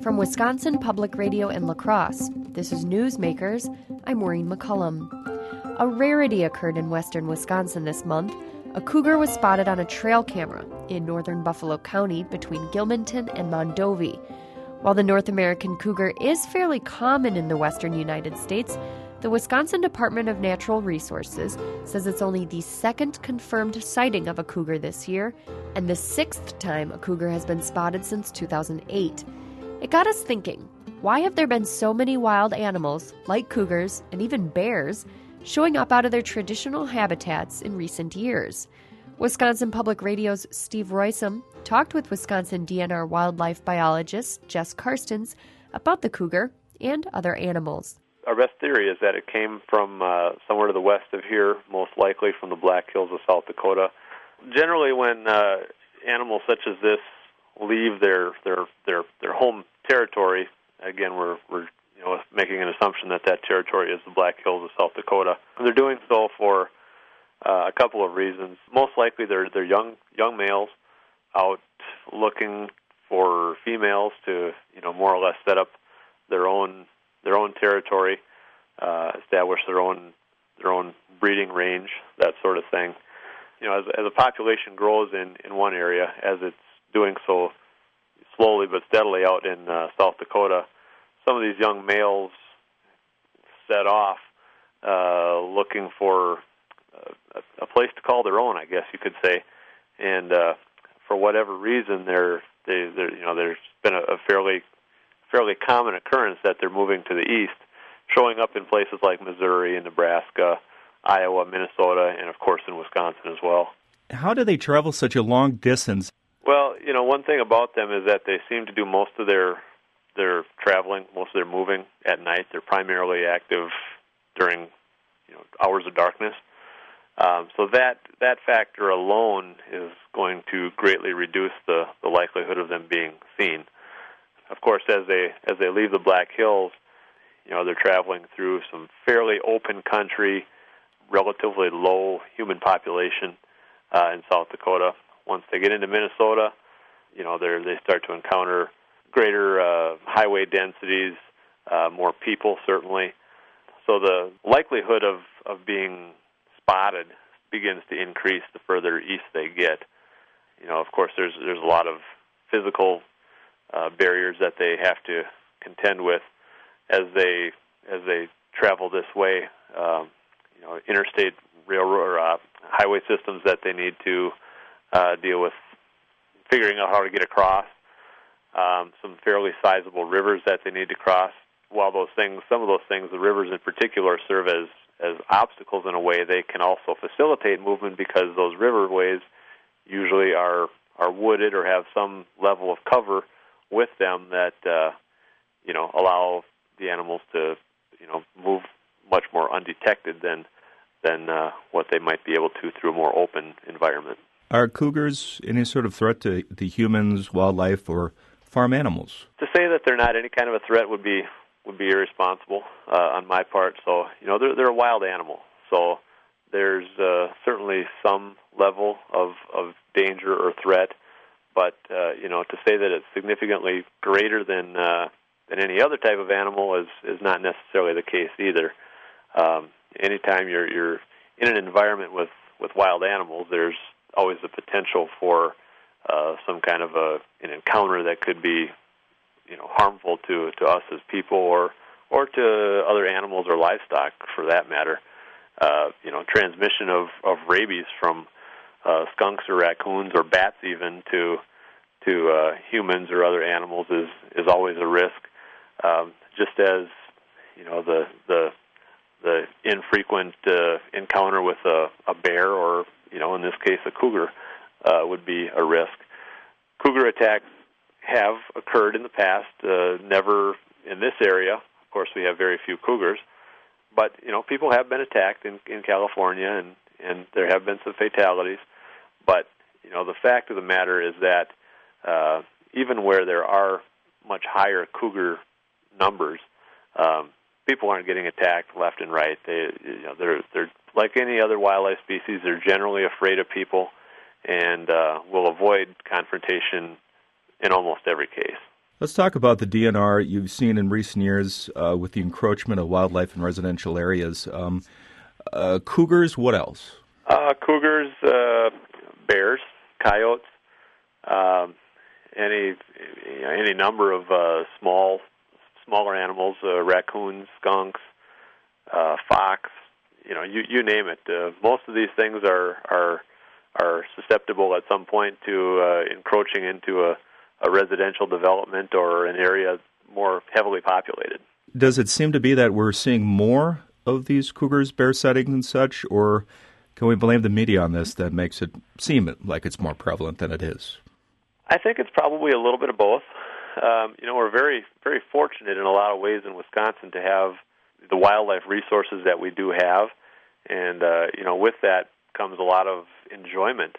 From Wisconsin Public Radio in La Crosse, this is Newsmakers. I'm Maureen McCullum. A rarity occurred in western Wisconsin this month. A cougar was spotted on a trail camera in northern Buffalo County between Gilmanton and Mondovi. While the North American cougar is fairly common in the western United States, the Wisconsin Department of Natural Resources says it's only the second confirmed sighting of a cougar this year, and the sixth time a cougar has been spotted since 2008. It got us thinking, why have there been so many wild animals, like cougars and even bears, showing up out of their traditional habitats in recent years? Wisconsin Public Radio's Steve Roysum talked with Wisconsin DNR wildlife biologist Jess Karstens about the cougar and other animals. Our best theory is that it came from somewhere to the west of here, most likely from the Black Hills of South Dakota. Generally, when animals such as this leave their home territory, again, we're making an assumption that territory is the Black Hills of South Dakota. And they're doing so for a couple of reasons. Most likely, they're young males out looking for females to more or less set up their own territory, establish their own breeding range, that sort of thing. As a population grows in one area, as it's doing so slowly but steadily out in South Dakota, some of these young males set off looking for a place to call their own, I guess you could say, and for whatever reason, there's been a fairly common occurrence that they're moving to the east, showing up in places like Missouri and Nebraska, Iowa, Minnesota, and of course in Wisconsin as well. How do they travel such a long distance? Well, one thing about them is that they seem to do most of their traveling, most of their moving at night. They're primarily active during hours of darkness. So that factor alone is going to greatly reduce the likelihood of them being seen. Of course, as they leave the Black Hills, they're traveling through some fairly open country, relatively low human population in South Dakota. Once they get into Minnesota, they start to encounter greater highway densities, more people certainly. So the likelihood of being spotted begins to increase the further east they get. Of course, there's a lot of physical barriers that they have to contend with as they travel this way. Interstate railroad or highway systems that they need to deal with, figuring out how to get across. Some fairly sizable rivers that they need to cross. While some of those things, the rivers in particular, serve as obstacles in a way, they can also facilitate movement because those riverways usually are wooded or have some level of cover with them that allow the animals to move much more undetected than what they might be able to through a more open environment. Are cougars any sort of threat to the humans, wildlife, or farm animals? To say that they're not any kind of a threat would be irresponsible on my part. So they're a wild animal. So there's certainly some level of danger or threat, but to say that it's significantly greater than any other type of animal is not necessarily the case either. Anytime you're in an environment with wild animals, there's always the potential for some kind of an encounter that could be harmful to us as people or to other animals or livestock for that matter. Transmission of rabies from skunks or raccoons or bats even to humans or other animals is always a risk. Just as the infrequent encounter with a bear or in this case a cougar would be a risk. Cougar attacks have occurred in the past, never in this area. Of course, we have very few cougars, but people have been attacked in California, and there have been some fatalities. But the fact of the matter is that even where there are much higher cougar numbers, people aren't getting attacked left and right. They're like any other wildlife species. They're generally afraid of people and will avoid confrontation in almost every case. Let's talk about the DNR you've seen in recent years with the encroachment of wildlife in residential areas. Cougars, what else? Cougars, bears, coyotes, any number of smaller animals, raccoons, skunks, fox. You name it. Most of these things are susceptible at some point to encroaching into a residential development or an area more heavily populated. Does it seem to be that we're seeing more of these cougars, bear sightings and such, or can we blame the media on this that makes it seem like it's more prevalent than it is? I think it's probably a little bit of both. We're very, very fortunate in a lot of ways in Wisconsin to have the wildlife resources that we do have, and with that comes a lot of enjoyment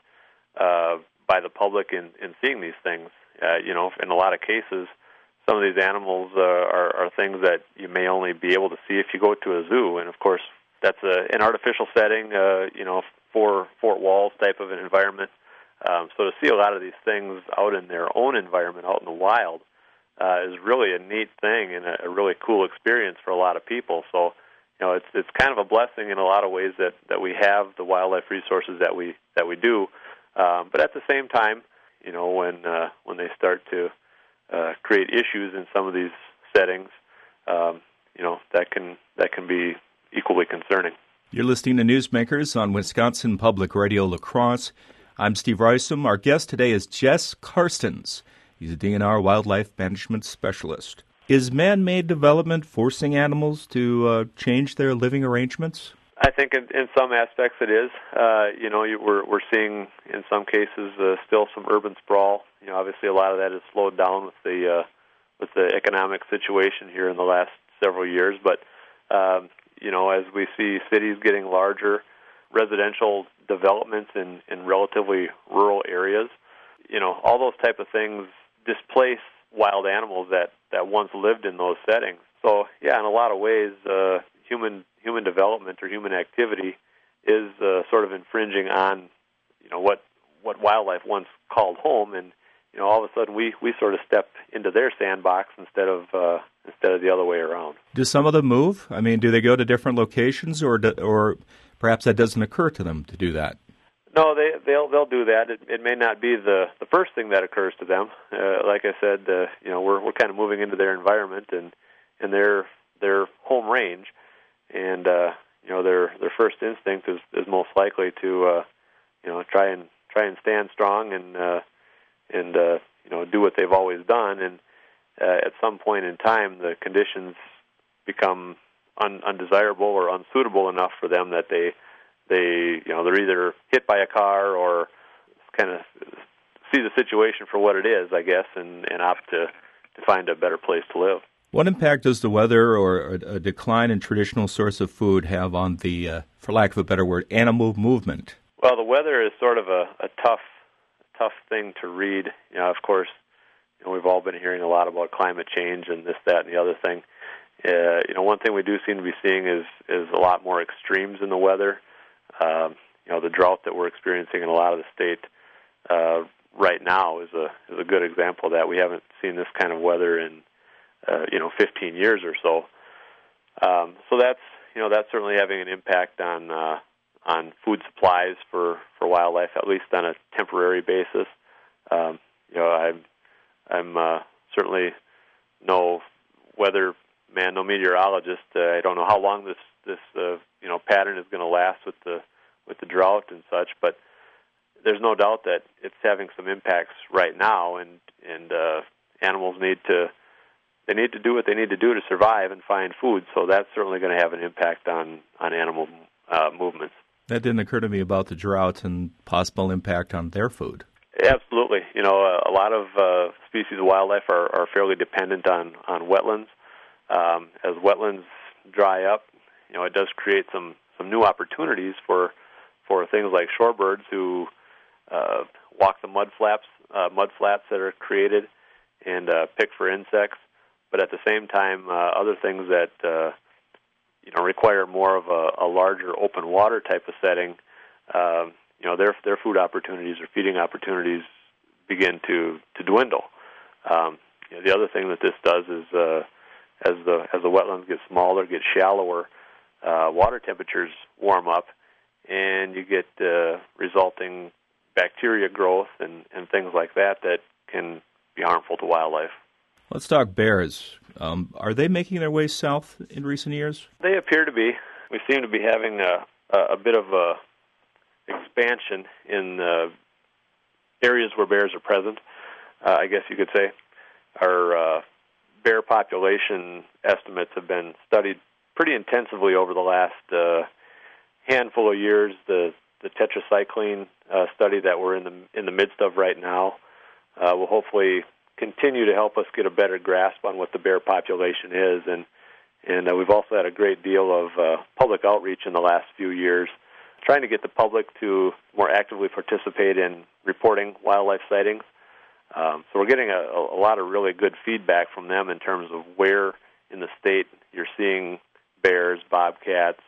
by the public in seeing these things. In a lot of cases, some of these animals are things that you may only be able to see if you go to a zoo, and of course that's an artificial setting, for Fort Walls type of an environment. So to see a lot of these things out in their own environment, out in the wild, is really a neat thing and a really cool experience for a lot of people. So, it's kind of a blessing in a lot of ways that we have the wildlife resources that we do. But at the same time, when they start to create issues in some of these settings, that can be equally concerning. You're listening to Newsmakers on Wisconsin Public Radio La Crosse. I'm Steve Rysam. Our guest today is Jess Karstens. He's a DNR wildlife management specialist. Is man-made development forcing animals to change their living arrangements? I think in some aspects it is. We're seeing in some cases still some urban sprawl. Obviously a lot of that is slowed down with the economic situation here in the last several years. But as we see cities getting larger, residential developments in relatively rural areas, all those type of things displace wild animals that once lived in those settings. So, yeah, in a lot of ways, human development or human activity is sort of infringing on, what wildlife once called home, and all of a sudden we sort of step into their sandbox instead of the other way around. Do some of them move? I mean, do they go to different locations, or perhaps that doesn't occur to them to do that? No, they'll do that. It may not be the first thing that occurs to them. Like I said, we're kind of moving into their environment and their home range, and their first instinct is most likely to try and stand strong and do what they've always done. And at some point in time, the conditions become undesirable or unsuitable enough for them that they're either hit by a car or kind of see the situation for what it is, I guess, and opt to find a better place to live. What impact does the weather or a decline in traditional source of food have on the, for lack of a better word, animal movement? Well, the weather is sort of a tough thing to read. Of course, we've all been hearing a lot about climate change and this, that, and the other thing. One thing we do seem to be seeing is a lot more extremes in the weather. The drought that we're experiencing in a lot of the state right now is a good example of that. We haven't seen this kind of weather in 15 years or so. So that's certainly having an impact on food supplies for wildlife, at least on a temporary basis. I'm certainly no weatherman, no meteorologist. I don't know how long this pattern is going to last with the drought and such, but there's no doubt that it's having some impacts right now, and animals need to do what they need to do to survive and find food. So that's certainly going to have an impact on animal movements. That didn't occur to me about the drought and possible impact on their food. Absolutely. A lot of species of wildlife are fairly dependent on wetlands. As wetlands dry up, it does create some new opportunities for things like shorebirds who walk the mud flats that are created and pick for insects. But at the same time, other things that require more of a larger open water type of setting, their food opportunities or feeding opportunities begin to dwindle. The other thing that this does is as the wetlands get smaller, get shallower, water temperatures warm up, and you get resulting bacteria growth and things like that can be harmful to wildlife. Let's talk bears. Are they making their way south in recent years? They appear to be. We seem to be having a bit of a expansion in areas where bears are present, I guess you could say. Our bear population estimates have been studied pretty intensively over the last handful of years. The tetracycline study that we're in the midst of right now will hopefully continue to help us get a better grasp on what the bear population is, and we've also had a great deal of public outreach in the last few years, trying to get the public to more actively participate in reporting wildlife sightings. So we're getting a lot of really good feedback from them in terms of where in the state you're seeing bears, bobcats,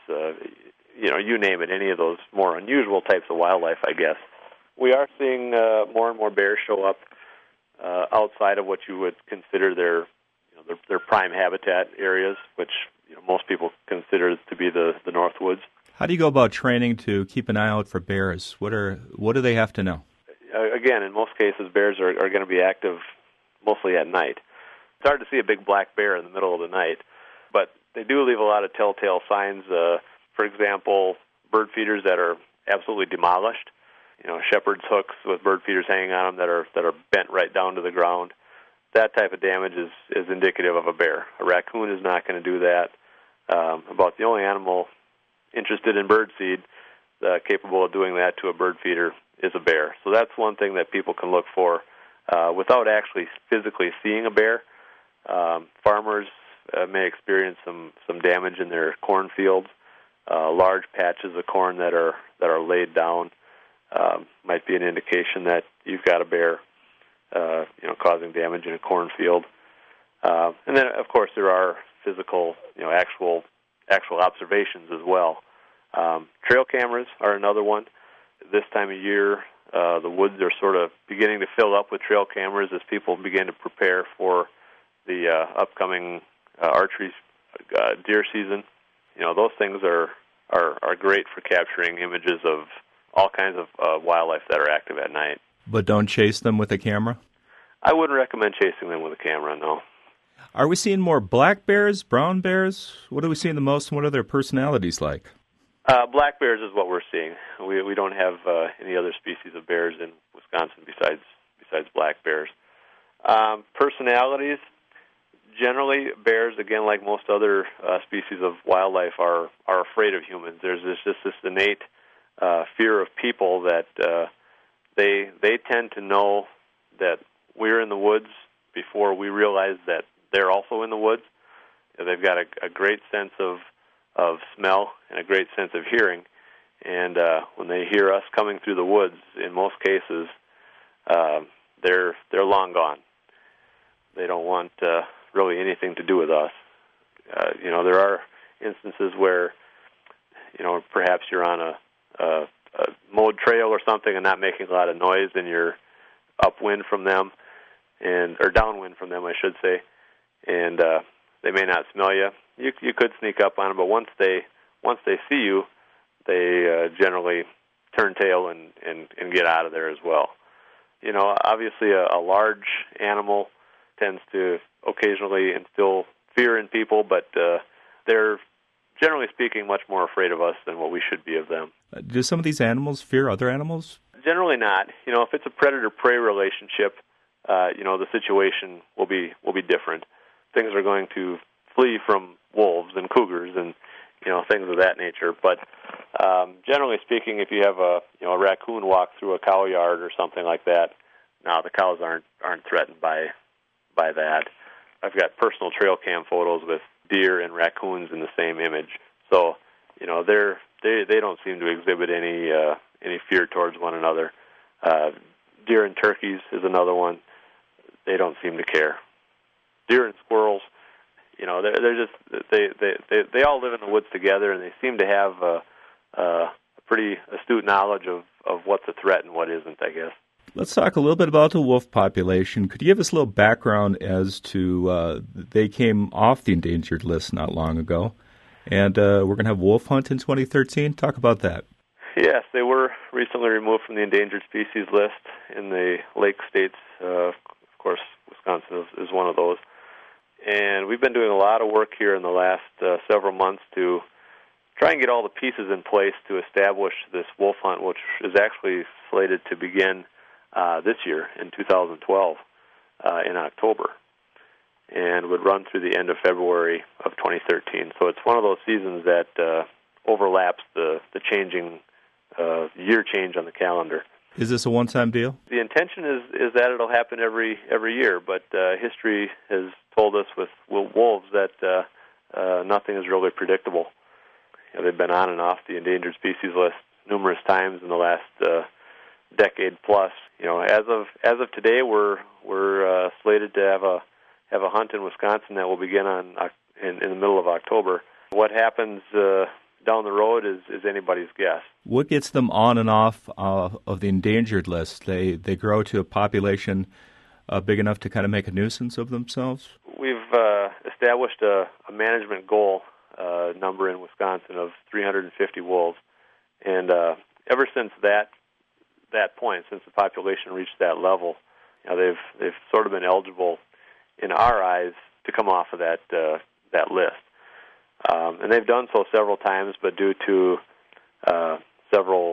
you name it, any of those more unusual types of wildlife, I guess. We are seeing more and more bears show up outside of what you would consider their prime habitat areas, which most people consider to be the Northwoods. How do you go about training to keep an eye out for bears? What do they have to know? Again, in most cases, bears are going to be active mostly at night. It's hard to see a big black bear in the middle of the night, but they do leave a lot of telltale signs. For example, bird feeders that are absolutely demolished. Shepherd's hooks with bird feeders hanging on them that are bent right down to the ground. That type of damage is indicative of a bear. A raccoon is not going to do that. About the only animal interested in bird seed capable of doing that to a bird feeder is a bear. So that's one thing that people can look for without actually physically seeing a bear. Farmers may experience some damage in their cornfields. Large patches of corn that are laid down might be an indication that you've got a bear, causing damage in a cornfield. And then, of course, there are physical, actual observations as well. Trail cameras are another one. This time of year, the woods are sort of beginning to fill up with trail cameras as people begin to prepare for the upcoming archery deer season. Those things are great for capturing images of all kinds of wildlife that are active at night. But don't chase them with a camera? I wouldn't recommend chasing them with a camera, no. Are we seeing more black bears, brown bears? What are we seeing the most, and what are their personalities like? Black bears is what we're seeing. We don't have any other species of bears in Wisconsin besides black bears. Personalities, generally, bears, again, like most other species of wildlife, are afraid of humans. There's just this innate fear of people that they tend to know that we're in the woods before we realize that they're also in the woods. They've got a great sense of smell and a great sense of hearing, and when they hear us coming through the woods, in most cases, they're long gone. They don't want really anything to do with us. There are instances where, perhaps you're on a mowed trail or something and not making a lot of noise, and you're upwind from them, or downwind from them, I should say, and they may not smell you. You could sneak up on them, but once they see you, they generally turn tail and get out of there as well. Obviously a large animal tends to occasionally instill fear in people, but they're generally speaking much more afraid of us than what we should be of them. Do some of these animals fear other animals? Generally not. If it's a predator-prey relationship, the situation will be different. Things are going to flee from wolves and cougars and things of that nature. But generally speaking, if you have a raccoon walk through a cow yard or something like that, no, the cows aren't threatened by that. I've got personal trail cam photos with deer and raccoons in the same image, so they don't seem to exhibit any fear towards one another. Deer and turkeys is another one. They don't seem to care. Deer and squirrels, they're just they all live in the woods together, and they seem to have a pretty astute knowledge of what's a threat and what isn't, I guess. Let's talk a little bit about the wolf population. Could you give us a little background as to they came off the endangered list not long ago, and we're going to have wolf hunt in 2013? Talk about that. Yes, they were recently removed from the endangered species list in the lake states. Of course, Wisconsin is one of those. And we've been doing a lot of work here in the last several months to try and get all the pieces in place to establish this wolf hunt, which is actually slated to begin this year in 2012 in October, and would run through the end of February of 2013. So it's one of those seasons that overlaps the changing year change on the calendar. Is this a one-time deal? The intention is that it'll happen every year, but history has told us with wolves that nothing is really predictable. They've been on and off the endangered species list numerous times in the last decade plus. As of today, we're slated to have a hunt in Wisconsin that will begin in the middle of October. What happens down the road is anybody's guess. What gets them on and off of the endangered list? They grow to a population big enough to kind of make a nuisance of themselves? We've established a management goal number in Wisconsin of 350 wolves, and ever since that point, since the population reached that level, they've sort of been eligible in our eyes to come off of that list. And they've done so several times, but due to several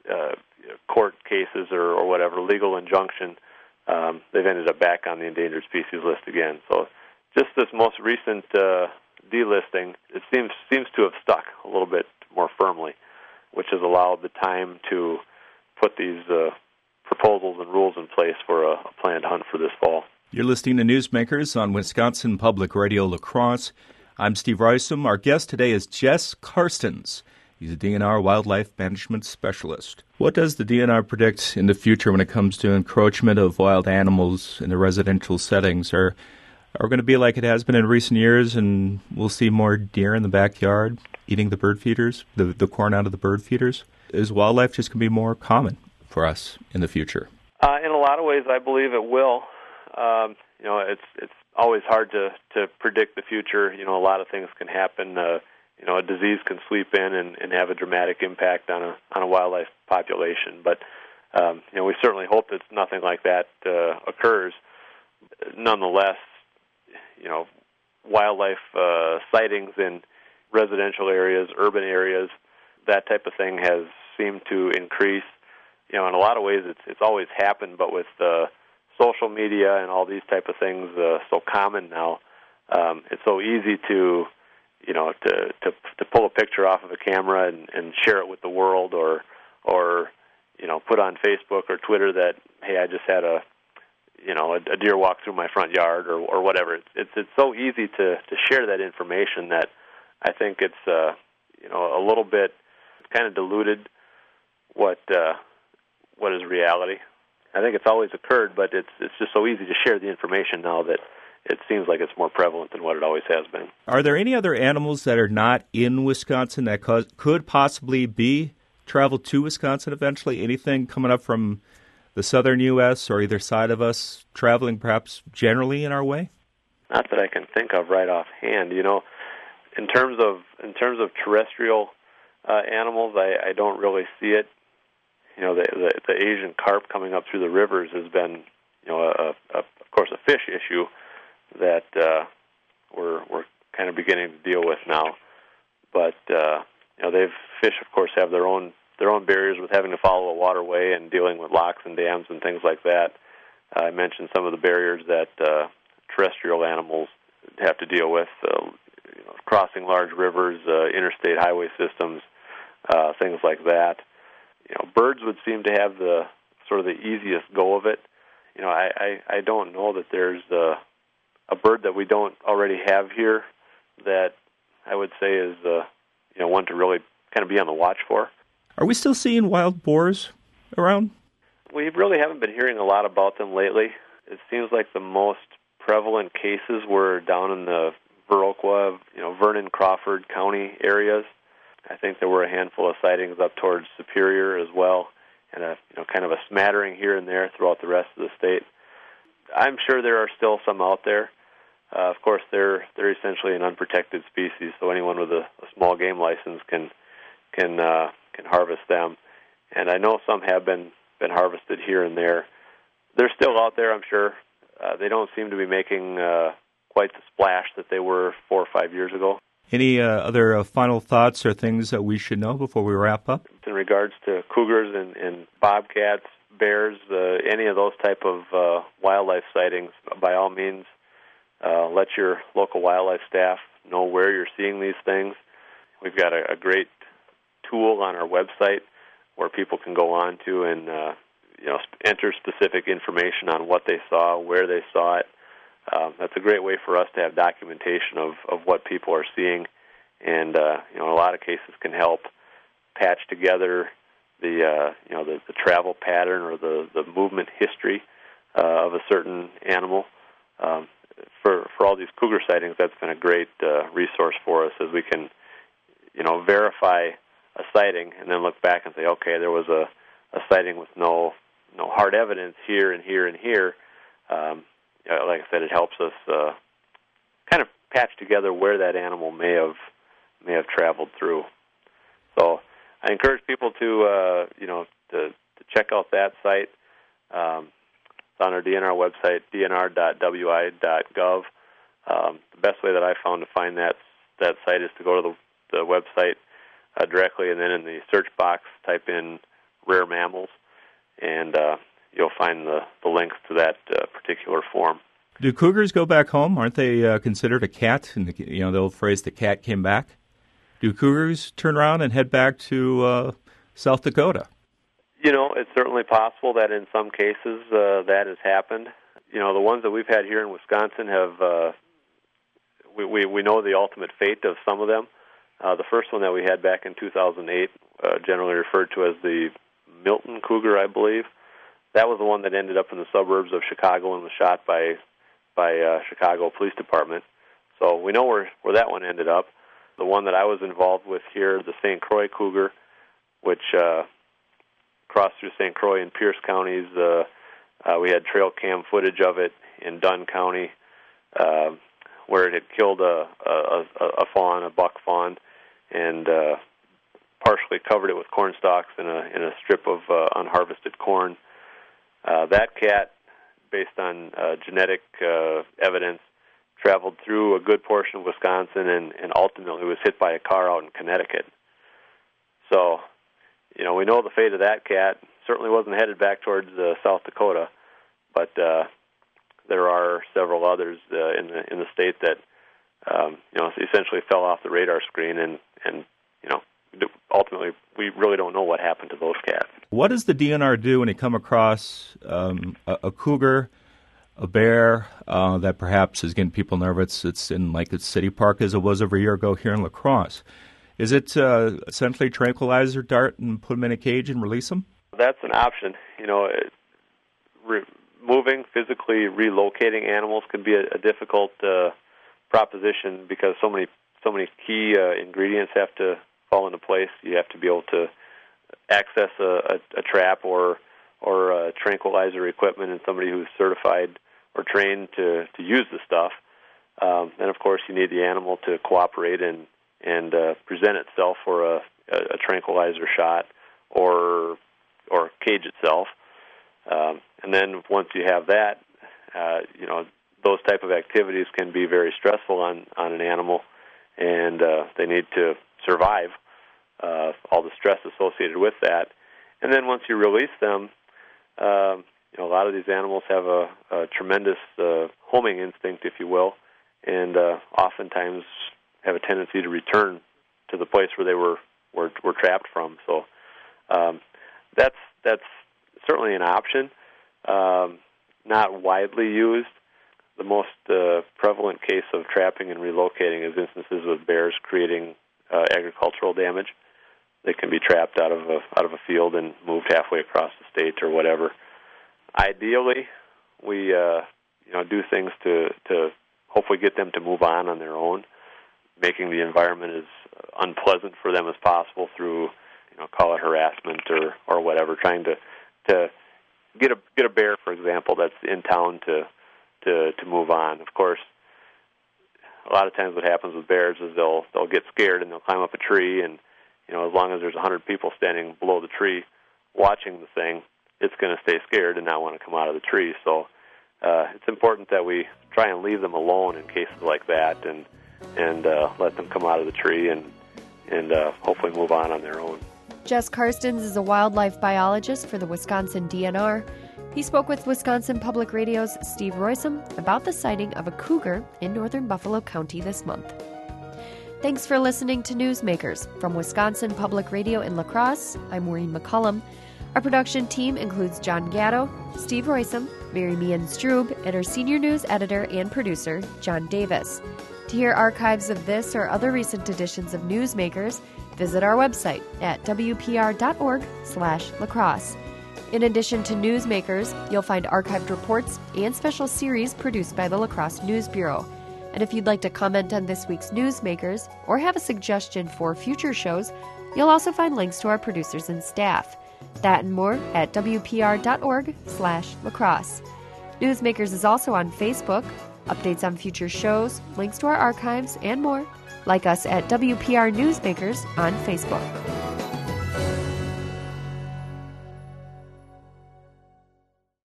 court cases or whatever, legal injunction, they've ended up back on the endangered species list again. So just this most recent delisting, it seems to have stuck a little bit more firmly, which has allowed the time to put these proposals and rules in place for a planned hunt for this fall. You're listening to Newsmakers on Wisconsin Public Radio La Crosse. I'm Steve Reisum. Our guest today is Jess Karstens. He's a DNR wildlife management specialist. What does the DNR predict in the future when it comes to encroachment of wild animals in the residential settings? Are we going to be like it has been in recent years, and we'll see more deer in the backyard eating the bird feeders, the corn out of the bird feeders? Is wildlife just going to be more common for us in the future? In a lot of ways, I believe it will. It's always hard to predict the future. A lot of things can happen. A disease can sweep in and have a dramatic impact on a wildlife population. But we certainly hope that nothing like that occurs. Nonetheless, wildlife sightings in residential areas, urban areas, that type of thing has seemed to increase. In a lot of ways, it's always happened, but with social media and all these type of things so common now, it's so easy to pull a picture off of a camera and share it with the world, or put on Facebook or Twitter that, hey, I just had a deer walk through my front yard or whatever. It's so easy to share that information that I think it's a little bit kind of diluted what is reality. I think it's always occurred, but it's just so easy to share the information now that it seems like it's more prevalent than what it always has been. Are there any other animals that are not in Wisconsin that could possibly be traveled to Wisconsin eventually? Anything coming up from the southern U.S. or either side of us traveling perhaps generally in our way? Not that I can think of right offhand. In terms of terrestrial animals, I don't really see it. The Asian carp coming up through the rivers has been, of course, a fish issue that we're kind of beginning to deal with now. But fish, of course, have their own barriers with having to follow a waterway and dealing with locks and dams and things like that. I mentioned some of the barriers that terrestrial animals have to deal with, crossing large rivers, interstate highway systems, things like that. Birds would seem to have the sort of the easiest go of it. I don't know that there's a bird that we don't already have here that I would say is one to really kind of be on the watch for. Are we still seeing wild boars around? We really haven't been hearing a lot about them lately. It seems like the most prevalent cases were down in the Viroqua, Vernon, Crawford County areas. I think there were a handful of sightings up towards Superior as well, and a kind of a smattering here and there throughout the rest of the state. I'm sure there are still some out there. Of course, they're essentially an unprotected species, so anyone with a small game license can harvest them. And I know some have been harvested here and there. They're still out there, I'm sure. They don't seem to be making quite the splash that they were 4 or 5 years ago. Any other final thoughts or things that we should know before we wrap up? In regards to cougars and bobcats, bears, any of those type of wildlife sightings, by all means, let your local wildlife staff know where you're seeing these things. We've got a great tool on our website where people can go on to and enter specific information on what they saw, where they saw it. That's a great way for us to have documentation of what people are seeing, and in a lot of cases can help patch together the travel pattern or the movement history of a certain animal. For all these cougar sightings, that's been a great resource for us, as we can verify a sighting and then look back and say, okay, there was a sighting with no hard evidence here and here and here. Like I said, it helps us kind of patch together where that animal may have traveled through. So I encourage people to check out that site. It's on our DNR website, dnr.wi.gov. The best way that I found to find that site is to go to the website directly, and then in the search box type in rare mammals, and you'll find the links to that particular form. Do cougars go back home? Aren't they considered a cat? And the old phrase, "the cat came back." Do cougars turn around and head back to South Dakota? It's certainly possible that in some cases that has happened. The ones that we've had here in Wisconsin have, we know the ultimate fate of some of them. The first one that we had back in 2008, generally referred to as the Milton cougar, I believe. That was the one that ended up in the suburbs of Chicago and was shot by Chicago Police Department. So we know where that one ended up. The one that I was involved with here, the St. Croix cougar, which crossed through St. Croix and Pierce counties. We had trail cam footage of it in Dunn County, where it had killed a fawn, a buck fawn, and partially covered it with corn stalks in a strip of unharvested corn. That cat, based on genetic evidence, traveled through a good portion of Wisconsin and ultimately was hit by a car out in Connecticut. So, we know the fate of that cat. Certainly wasn't headed back towards South Dakota, but there are several others in the state that essentially fell off the radar screen, and ultimately we really don't know what happened to those cats. What does the DNR do when you come across a cougar, a bear that perhaps is getting people nervous? It's in like its city park as it was over a year ago here in La Crosse. Is it essentially tranquilize or dart and put them in a cage and release them? That's an option. Moving, physically relocating animals can be a difficult proposition because so many key ingredients have to fall into place. You have to be able to access a trap or tranquilizer equipment and somebody who's certified or trained to use the stuff. And of course, you need the animal to cooperate and present itself for a tranquilizer shot or cage itself. And then once you have that, those type of activities can be very stressful on an animal, and they need to survive all the stress associated with that. And then once you release them, a lot of these animals have a tremendous homing instinct, if you will, and oftentimes have a tendency to return to the place where they were trapped from. So that's certainly an option. Not widely used. The most prevalent case of trapping and relocating is instances of bears creating agricultural damage. They can be trapped out of a field and moved halfway across the state or whatever. Ideally, we do things to hopefully get them to move on their own, making the environment as unpleasant for them as possible through call it harassment or whatever, trying to get a bear, for example, that's in town to move on. Of course, a lot of times what happens with bears is they'll get scared and they'll climb up a tree, and as long as there's 100 people standing below the tree watching the thing, it's going to stay scared and not want to come out of the tree. So it's important that we try and leave them alone in cases like that, and let them come out of the tree and hopefully move on their own. Jess Karstens is a wildlife biologist for the Wisconsin DNR. He spoke with Wisconsin Public Radio's Steve Roysum about the sighting of a cougar in northern Buffalo County this month. Thanks for listening to Newsmakers. From Wisconsin Public Radio in La Crosse, I'm Maureen McCullum. Our production team includes John Gatto, Steve Roysum, Mary Meehan Strube, and our senior news editor and producer, John Davis. To hear archives of this or other recent editions of Newsmakers, visit our website at wpr.org/lacrosse. In addition to Newsmakers, you'll find archived reports and special series produced by the La Crosse News Bureau. And if you'd like to comment on this week's Newsmakers or have a suggestion for future shows, you'll also find links to our producers and staff. That and more at wpr.org/lacrosse. Newsmakers is also on Facebook. Updates on future shows, links to our archives, and more. Like us at WPR Newsmakers on Facebook.